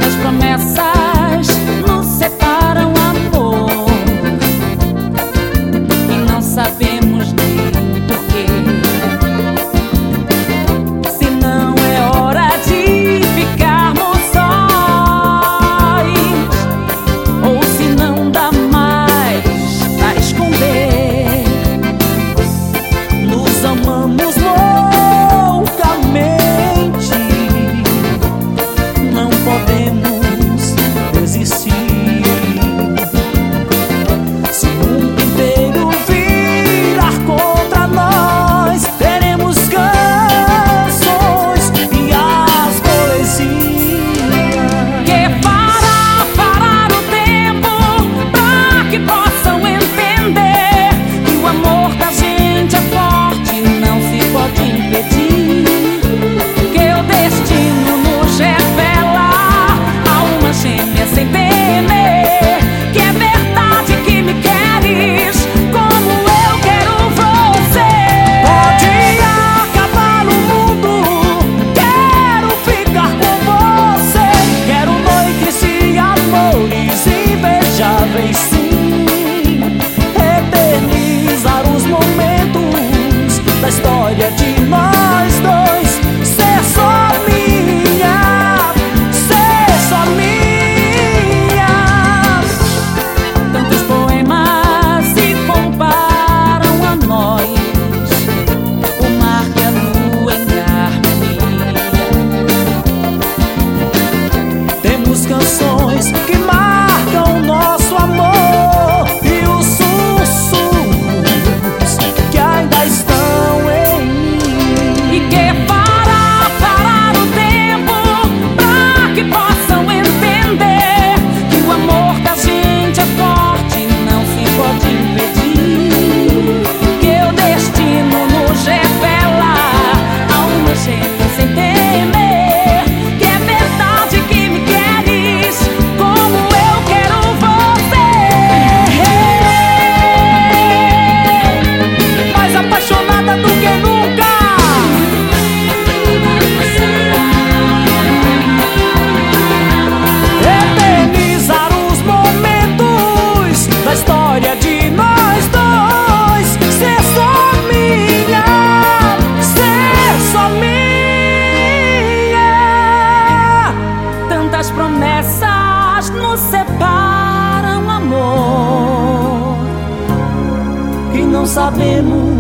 Tantas promessas nos separam, amor, e não sabemos nem porquê. Se não é hora de ficarmos sós, ou se não dá mais pra esconder, nos amamos loucamente, não podemos desistir. Se o mundo inteiro virar contra nós, teremos canções e as poesias que fará parar o tempo, pra que possam entender que o amor da gente é forte, não se pode impedir. Que o destino nos revela alma gêmea sem temer, que é verdade que me queres como eu quero você. Pode acabar o mundo, quero ficar com você. Quero noites e amores invejáveis, sim, eternizar os momentos da história de nós dois. Ser só minha, ser só minha. Tantos poemas se comparam a nós, o mar e a lua em harmonia. Temos canções que marcam nosso amor e os sussurros que ainda estão em mim, e que fará parar o tempo, pra que possam entender que o amor da gente é forte, não se pode impedir. Que o destino nos revela alma gêmea sem temer, que é verdade que me queres como eu quero você. Mais apaixonada do que nunca. Eternizar os momentos da história de nós dois. Ser só minha, ser só minha. Tantas promessas nos separam, amor, e não sabemos